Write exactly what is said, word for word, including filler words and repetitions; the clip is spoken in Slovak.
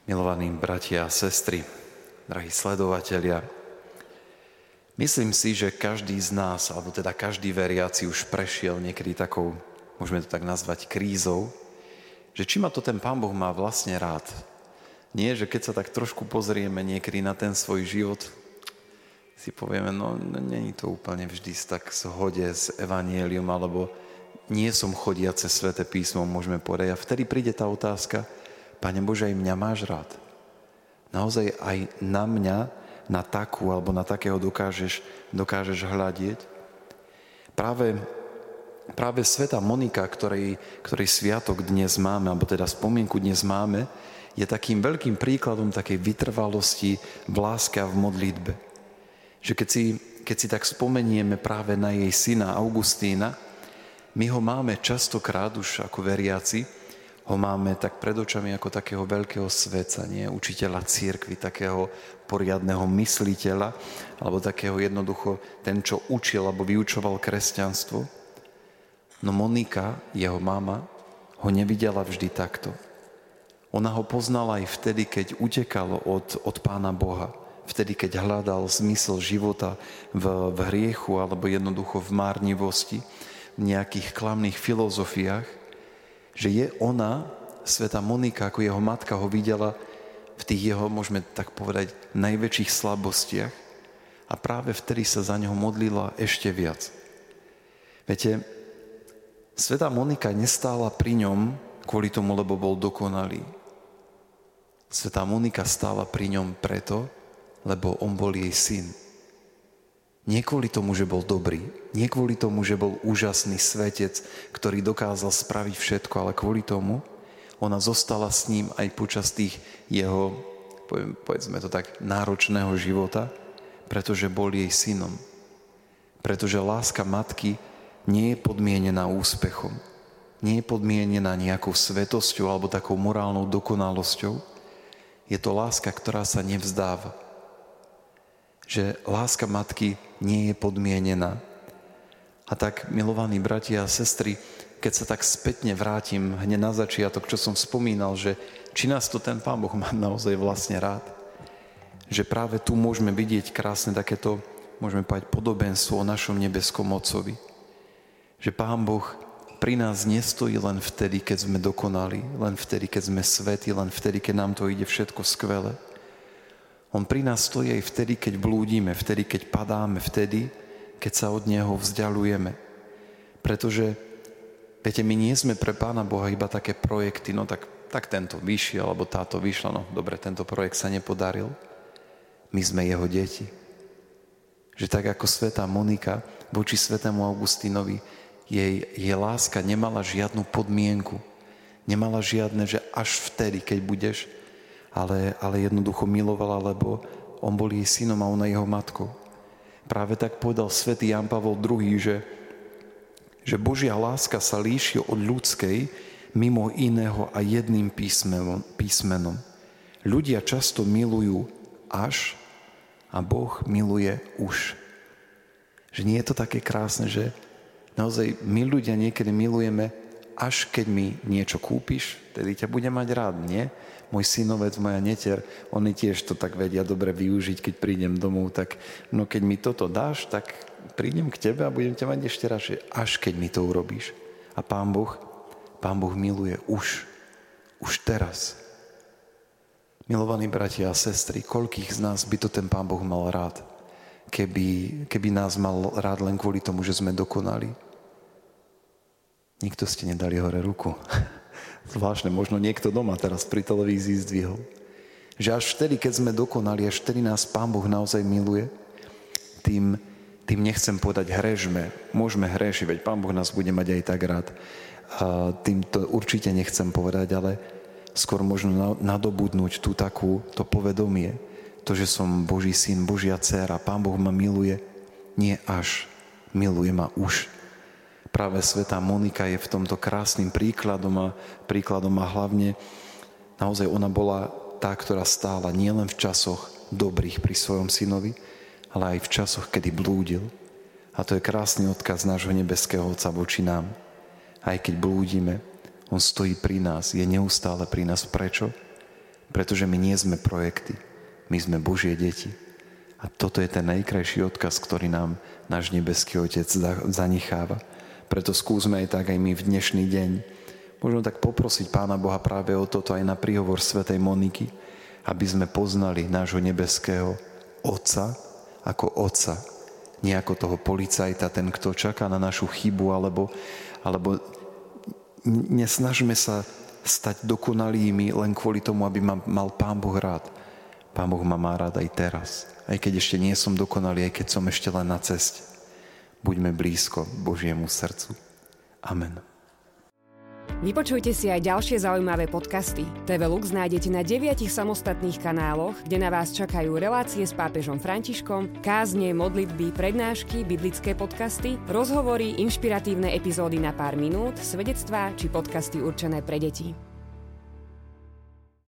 Milovaní bratia a sestry, drahí sledovatelia, myslím si, že každý z nás, alebo teda každý veriaci už prešiel niekedy takou, môžeme to tak nazvať, krízou, že či ma to ten Pán Boh má vlastne rád. Nie, že keď sa tak trošku pozrieme niekedy na ten svoj život, si povieme, no není to úplne vždy tak v zhode s evanjeliom, alebo nie som chodiace sväté písmo, môžeme povedať. A vtedy príde tá otázka, Pane Bože, aj mňa máš rád. Naozaj aj na mňa, na takú alebo na takého dokážeš, dokážeš hľadieť. Práve, práve svätá Monika, ktorej, ktorej sviatok dnes máme, alebo teda spomienku dnes máme, je takým veľkým príkladom takej vytrvalosti v láske a v modlitbe. Že keď si, keď si tak spomenieme práve na jej syna Augustína, my ho máme častokrát už ako veriaci, ho máme tak pred očami ako takého veľkého svätca, nie? Učiteľa cirkvi, takého poriadneho mysliteľa, alebo takého jednoducho ten, čo učil alebo vyučoval kresťanstvo. No Monika, jeho mama, ho nevidela vždy takto. Ona ho poznala aj vtedy, keď utekal od, od Pána Boha, vtedy, keď hľadal zmysel života v, v hriechu alebo jednoducho v márnivosti, v nejakých klamných filozofiách, že je ona, svätá Monika, ako jeho matka ho videla v tých jeho, môžeme tak povedať, najväčších slabostiach a práve vtedy sa za ňoho modlila ešte viac. Viete, svätá Monika nestála pri ňom kvôli tomu, lebo bol dokonalý. Svätá Monika stála pri ňom preto, lebo on bol jej syn. Nie kvôli tomu, že bol dobrý, nie kvôli tomu, že bol úžasný svetec, ktorý dokázal spraviť všetko, ale kvôli tomu, ona zostala s ním aj počas tých jeho, povedzme to tak, náročného života, pretože bol jej synom. Pretože láska matky nie je podmienená úspechom, nie je podmienená nejakou svetosťou alebo takou morálnou dokonalosťou. Je to láska, ktorá sa nevzdáva. Že láska matky nie je podmienená. A tak, milovaní bratia a sestry, keď sa tak spätne vrátim hneď na začiatok, čo som spomínal, že či nás to ten Pán Boh má naozaj vlastne rád, že práve tu môžeme vidieť krásne takéto, môžeme povedať, podobenstvo o našom nebeskom Otcovi. Že Pán Boh pri nás nestojí len vtedy, keď sme dokonali, len vtedy, keď sme svätí, len vtedy, keď nám to ide všetko skvele. On pri nás stojí aj vtedy, keď blúdime, vtedy, keď padáme, vtedy, keď sa od Neho vzdialujeme. Pretože, viete, my nie sme pre Pána Boha iba také projekty, no tak, tak tento vyšiel, alebo táto vyšla, no dobre, tento projekt sa nepodaril. My sme Jeho deti. Že tak ako svätá Monika voči svätému Augustínovi, jej, jej láska nemala žiadnu podmienku. Nemala žiadne, že až vtedy, keď budeš, Ale, ale jednoducho milovala, lebo on bol jej synom a ona jeho matkou. Práve tak povedal svätý Ján Pavol druhý, že, že Božia láska sa líši od ľudskej mimo iného a jedným písmenom, písmenom. Ľudia často milujú až a Boh miluje už. Že nie je to také krásne, že naozaj my ľudia niekedy milujeme, až keď mi niečo kúpiš, tedy ťa budem mať rád, nie? Môj synovec, moja netier, oni tiež to tak vedia dobre využiť, keď prídem domov, tak no keď mi toto dáš, tak prídem k tebe a budem ťa mať ešte radšej, až keď mi to urobíš. A Pán Boh, Pán Boh miluje už, už teraz. Milovaní bratia a sestry, koľkých z nás by to ten Pán Boh mal rád, keby, keby nás mal rád len kvôli tomu, že sme dokonali. Nikto ste nedali hore ruku. Zvláštne, možno niekto doma teraz pri televízii zdvihol. Že až vtedy, keď sme dokonali, až vtedy nás Pán Boh naozaj miluje, tým, tým nechcem povedať hrežme. Môžeme hrešiť, veď Pán Boh nás bude mať aj tak rád. A tým to určite nechcem povedať, ale skôr možno nadobudnúť tú takú, to povedomie, to, že som Boží syn, Božia dcéra, Pán Boh ma miluje, nie až, miluje ma už. Práve svätá Monika je v tomto krásnym príkladom a príkladom a hlavne naozaj ona bola tá, ktorá stála nielen v časoch dobrých pri svojom synovi, ale aj v časoch, kedy blúdil. A to je krásny odkaz nášho nebeského Otca voči nám. Aj keď blúdime, On stojí pri nás, je neustále pri nás. Prečo? Pretože my nie sme projekty, my sme Božie deti. A toto je ten najkrajší odkaz, ktorý nám náš nebeský Otec zanecháva. Preto skúsme aj tak aj my v dnešný deň možno tak poprosiť Pána Boha práve o toto aj na príhovor svätej Moniky, aby sme poznali nášho nebeského Otca ako Otca. Nie ako toho policajta, ten, kto čaká na našu chybu, alebo, alebo nesnažme sa stať dokonalými len kvôli tomu, aby ma mal Pán Boh rád. Pán Boh ma má rád aj teraz. Aj keď ešte nie som dokonalý, aj keď som ešte len na ceste. Buďme blízko Božiemu srdcu. Amen. Vypočujte si aj ďalšie zaujímavé podcasty. té vé Lux nájdete na deviatich samostatných kanáloch, kde na vás čakajú relácie s pápežom Františkom, kázne, modlitby, prednášky, biblické podcasty, rozhovory, inšpiratívne epizódy na pár minút, svedectvá či podcasty určené pre deti.